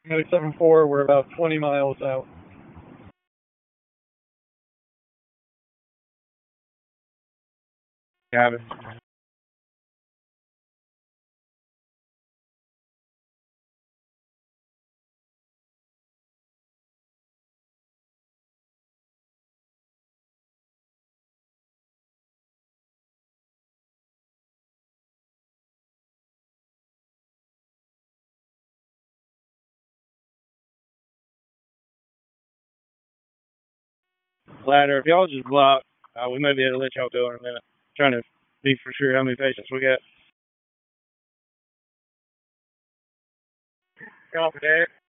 97.4, we're about 20 miles out. Got it. Ladder, if y'all just block, we may be able to let y'all go in a minute. Trying to be for sure how many patients we got. Copy that.